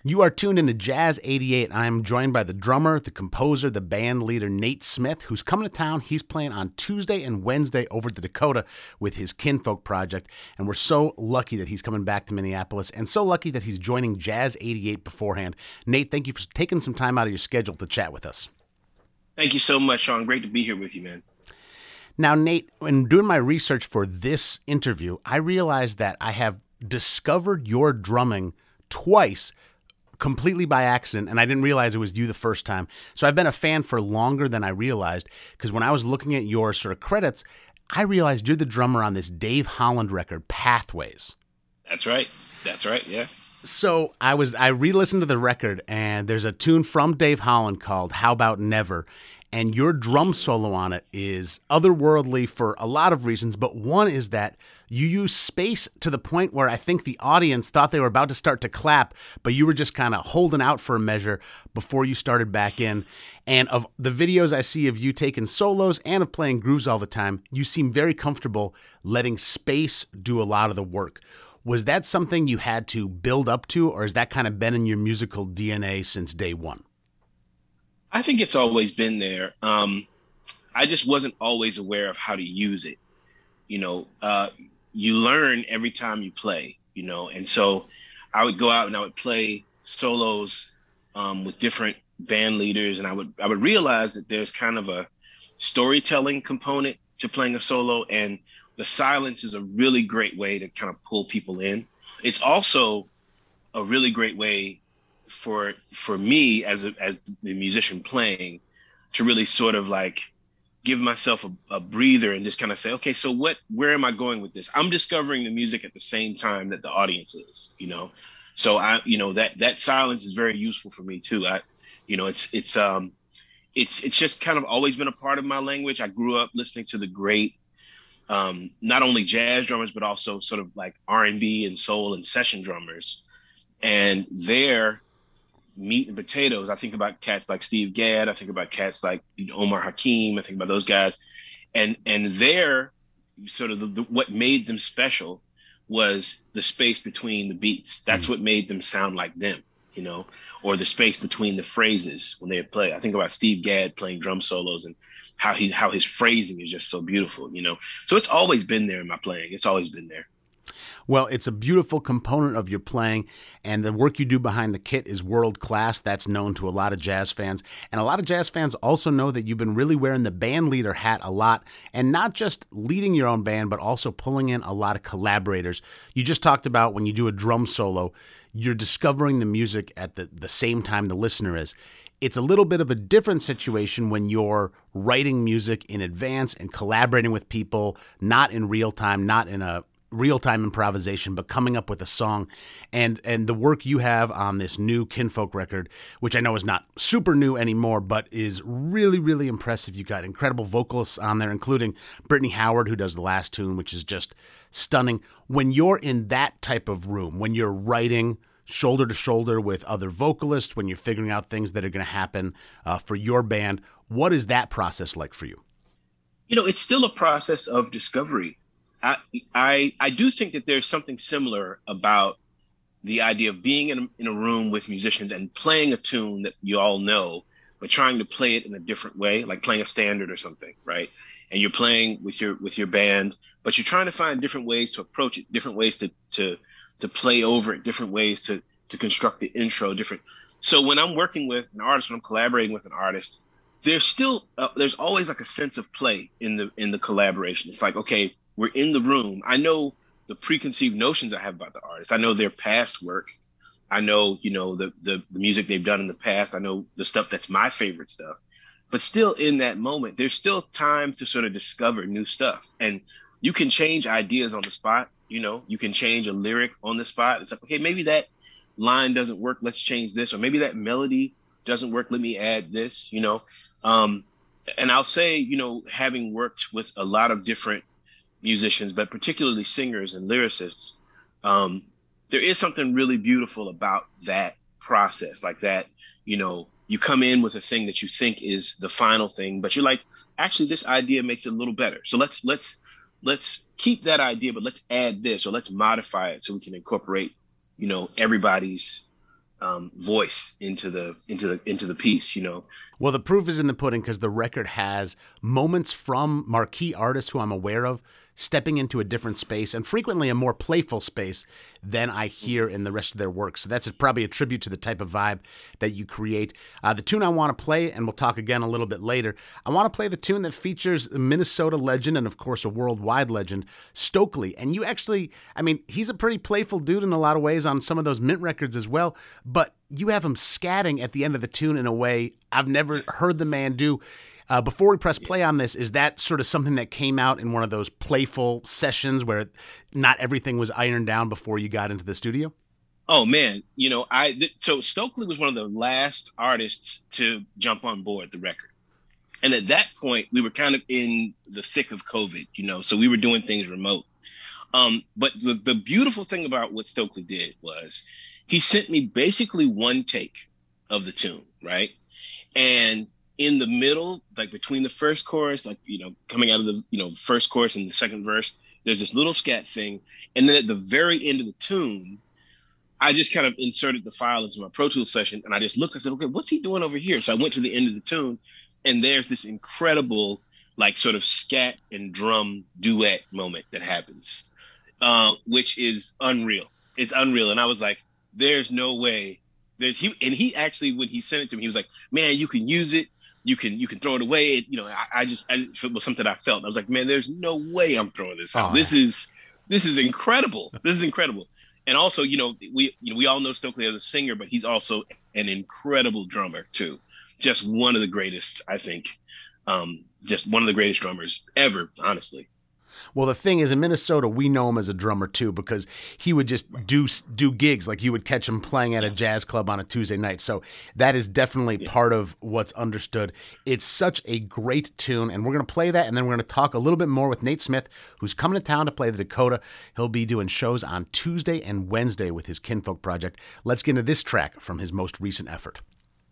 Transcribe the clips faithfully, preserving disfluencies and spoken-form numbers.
You are tuned into Jazz eighty-eight. I'm joined by the drummer, the composer, the band leader, Nate Smith, who's coming to town. He's playing on Tuesday and Wednesday over at the Dakota with his Kinfolk project. And we're so lucky that he's coming back to Minneapolis and so lucky that he's joining Jazz eighty-eight beforehand. Nate, thank you for taking some time out of your schedule to chat with us. Thank you so much, Sean. Great to be here with you, man. Now, Nate, when doing my research for this interview, I realized that I have discovered your drumming twice completely by accident, and I didn't realize it was you the first time. So I've been a fan for longer than I realized, because when I was looking at your sort of credits, I realized you're the drummer on this Dave Holland record, Pathways. That's right. That's right, yeah. So I was I re-listened to the record, and there's a tune from Dave Holland called How About Never, and your drum solo on it is otherworldly for a lot of reasons, but one is that you use space to the point where I think the audience thought they were about to start to clap, but you were just kind of holding out for a measure before you started back in. And of the videos I see of you taking solos and of playing grooves all the time, you seem very comfortable letting space do a lot of the work. Was that something you had to build up to, or has that kind of been in your musical D N A since day one? I think it's always been there. Um, I just wasn't always aware of how to use it. You know, uh, you learn every time you play, you know, and so I would go out and I would play solos um, with different band leaders, and I would I would realize that there's kind of a storytelling component to playing a solo, and the silence is a really great way to kind of pull people in. It's also a really great way for for me as a, as the musician playing to really sort of like give myself a, a breather and just kind of say, okay, so what, where am I going with this? I'm discovering the music at the same time that the audience is, you know? So I, you know, that, that silence is very useful for me too. I, you know, it's, it's, um, it's, it's just kind of always been a part of my language. I grew up listening to the great, um, not only jazz drummers, but also sort of like R and B and soul and session drummers. And their meat and potatoes, I think about cats like Steve Gadd, I think about cats like Omar Hakim, I think about those guys. And and their sort of the, the, what made them special was the space between the beats. That's mm-hmm. what made them sound like them, you know, or the space between the phrases when they play. I think about Steve Gadd playing drum solos and how he how his phrasing is just so beautiful, you know. So it's always been there in my playing. It's always been there. Well, it's a beautiful component of your playing, and the work you do behind the kit is world-class. That's known to a lot of jazz fans. And a lot of jazz fans also know that you've been really wearing the band leader hat a lot, and not just leading your own band, but also pulling in a lot of collaborators. You just talked about when you do a drum solo, you're discovering the music at the, the same time the listener is. It's a little bit of a different situation when you're writing music in advance and collaborating with people, not in real time, not in a real-time improvisation, but coming up with a song. And and the work you have on this new Kinfolk record, which I know is not super new anymore, but is really, really impressive. You got incredible vocalists on there, including Brittany Howard, who does the last tune, which is just stunning. When you're in that type of room, when you're writing shoulder to shoulder with other vocalists, when you're figuring out things that are going to happen uh, for your band, what is that process like for you? You know, it's still a process of discovery. I, I I do think that there's something similar about the idea of being in a, in a room with musicians and playing a tune that you all know, but trying to play it in a different way, like playing a standard or something, right? And you're playing with your with your band, but you're trying to find different ways to approach it, different ways to to to play over it, different ways to to construct the intro, different. So when I'm working with an artist, when I'm collaborating with an artist, there's still uh, there's always like a sense of play in the in the collaboration. It's like, okay, we're in the room. I know the preconceived notions I have about the artist. I know their past work. I know, you know, the, the the music they've done in the past. I know the stuff that's my favorite stuff. But still in that moment, there's still time to sort of discover new stuff. And you can change ideas on the spot. You know, you can change a lyric on the spot. It's like, okay, maybe that line doesn't work. Let's change this. Or maybe that melody doesn't work. Let me add this, you know. Um, and I'll say, you know, having worked with a lot of different musicians, but particularly singers and lyricists, um, there is something really beautiful about that process, like that, you know, you come in with a thing that you think is the final thing, but you're like, actually, this idea makes it a little better. So let's let's let's keep that idea, but let's add this, or let's modify it so we can incorporate, you know, everybody's um, voice into the into the into the piece, you know. Well, the proof is in the pudding because the record has moments from marquee artists who I'm aware of stepping into a different space, and frequently a more playful space than I hear in the rest of their work. So that's a, probably a tribute to the type of vibe that you create. Uh, the tune I want to play, and we'll talk again a little bit later, I want to play the tune that features a Minnesota legend and, of course, a worldwide legend, Stokely. And you actually, I mean, he's a pretty playful dude in a lot of ways on some of those Mint records as well, but you have him scatting at the end of the tune in a way I've never heard the man do. Uh, before we press play on this, is that sort of something that came out in one of those playful sessions where not everything was ironed down before you got into the studio? Oh man, you know, I th- so Stokely was one of the last artists to jump on board the record. And at that point, we were kind of in the thick of COVID, you know, so we were doing things remote. Um, but the, the beautiful thing about what Stokely did was he sent me basically one take of the tune, right? And in the middle, like between the first chorus, like, you know, coming out of the, you know, first chorus and the second verse, there's this little scat thing. And then at the very end of the tune, I just kind of inserted the file into my Pro Tools session. And I just looked, I said, okay, what's he doing over here? So I went to the end of the tune, and there's this incredible, like, sort of scat and drum duet moment that happens, uh, which is unreal. It's unreal. And I was like, there's no way. There's he, and he actually, when he sent it to me, he was like, man, you can use it. You can you can throw it away. It, you know, I, I just I, it was something I felt. I was like, man, there's no way I'm throwing this out. Oh, this yeah. is this is incredible. This is incredible. And also, you know, we you know we all know Stokely as a singer, but he's also an incredible drummer too. Just one of the greatest, I think. Um, just one of the greatest drummers ever, honestly. Well, the thing is, in Minnesota, we know him as a drummer, too, because he would just do do gigs. Like, you would catch him playing at a jazz club on a Tuesday night. So that is definitely yeah. part of what's understood. It's such a great tune, and we're going to play that, and then we're going to talk a little bit more with Nate Smith, who's coming to town to play the Dakota. He'll be doing shows on Tuesday and Wednesday with his Kinfolk project. Let's get into this track from his most recent effort.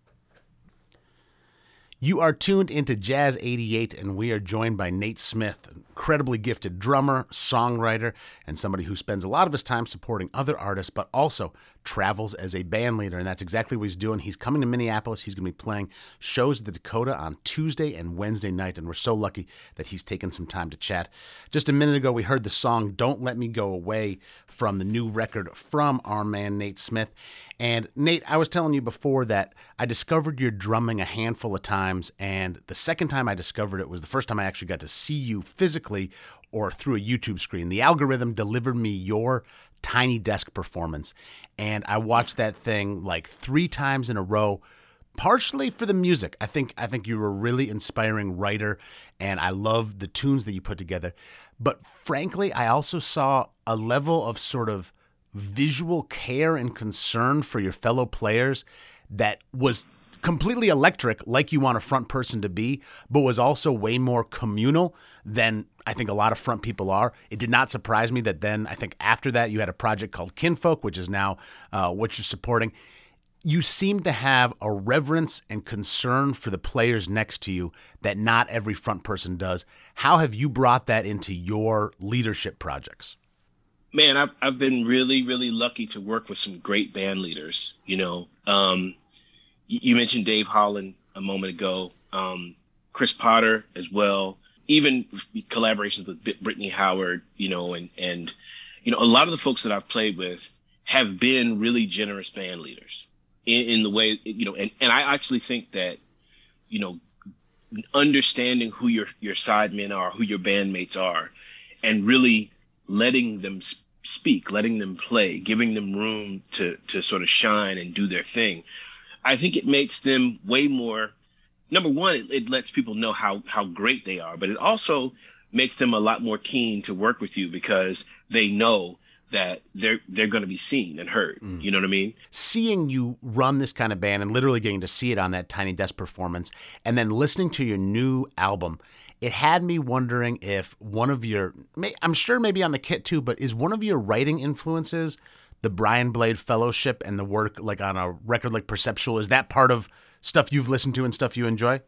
You are tuned into Jazz eighty-eight, and we are joined by Nate Smith, an incredibly gifted drummer, songwriter, and somebody who spends a lot of his time supporting other artists, but also travels as a band leader, and that's exactly what he's doing. He's coming to Minneapolis. He's going to be playing shows at the Dakota on Tuesday and Wednesday night, and we're so lucky that he's taken some time to chat. Just a minute ago, we heard the song Don't Let Me Go Away from the new record from our man Nate Smith. And Nate, I was telling you before that I discovered your drumming a handful of times, and the second time I discovered it was the first time I actually got to see you physically or through a YouTube screen. The algorithm delivered me your Tiny Desk performance, and I watched that thing like three times in a row, partially for the music. I think I think you were a really inspiring writer, and I love the tunes that you put together. But frankly, I also saw a level of sort of visual care and concern for your fellow players that was completely electric, like you want a front person to be, but was also way more communal than I think a lot of front people are. It did not surprise me that then, I think after that, you had a project called Kinfolk, which is now uh, what you're supporting. You seem to have a reverence and concern for the players next to you that not every front person does. How have you brought that into your leadership projects? Man, I've I've been really, really lucky to work with some great band leaders. You know, um, you mentioned Dave Holland a moment ago, um, Chris Potter as well, even collaborations with Brittany Howard, you know, and, and, you know, a lot of the folks that I've played with have been really generous band leaders in, in the way, you know, and, and I actually think that, you know, understanding who your, your sidemen are, who your bandmates are, and really letting them speak, letting them play, giving them room to to sort of shine and do their thing. I think it makes them way more, number one, it, it lets people know how how great they are, but it also makes them a lot more keen to work with you because they know that they're they're going to be seen and heard. Mm. You know what I mean? Seeing you run this kind of band and literally getting to see it on that Tiny Desk performance, and then listening to your new album, it had me wondering if one of your, I'm sure maybe on the kit too, but is one of your writing influences the Brian Blade Fellowship and the work like on a record like Perceptual? Is that part of stuff you've listened to and stuff you enjoy?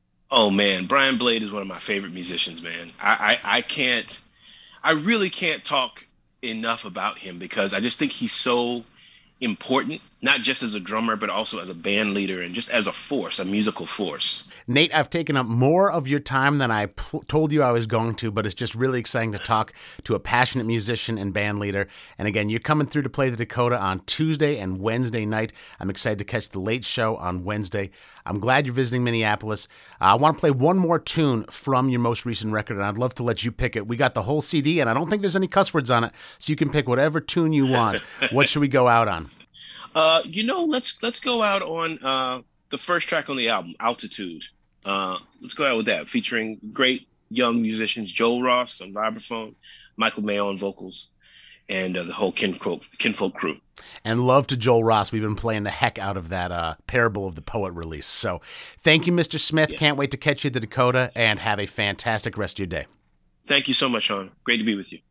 Oh man, Brian Blade is one of my favorite musicians, man. I, I, I can't, I really can't talk enough about him because I just think he's so important not just as a drummer, but also as a band leader and just as a force, a musical force. Nate, I've taken up more of your time than I pl- told you I was going to, but it's just really exciting to talk to a passionate musician and band leader. And again, you're coming through to play the Dakota on Tuesday and Wednesday night. I'm excited to catch the late show on Wednesday. I'm glad you're visiting Minneapolis. Uh, I want to play one more tune from your most recent record, and I'd love to let you pick it. We got the whole C D, and I don't think there's any cuss words on it, so you can pick whatever tune you want. What should we go out on? Uh, you know, let's let's go out on uh, the first track on the album, Altitude. Uh, let's go out with that, featuring great young musicians, Joel Ross on vibraphone, Michael Mayo on vocals, and uh, the whole Kinfolk, Kinfolk crew. And love to Joel Ross. We've been playing the heck out of that uh, Parable of the Poet release. So thank you, Mister Smith. Yeah. Can't wait to catch you at the Dakota, and have a fantastic rest of your day. Thank you so much, Sean. Great to be with you.